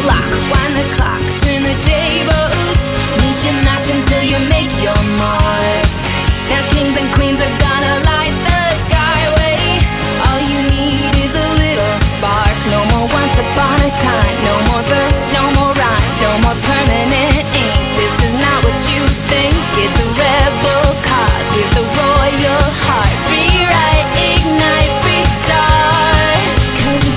lock, wind the clock, turn the tables, reach your match until you make your mark. Now kings and queens are gonna light the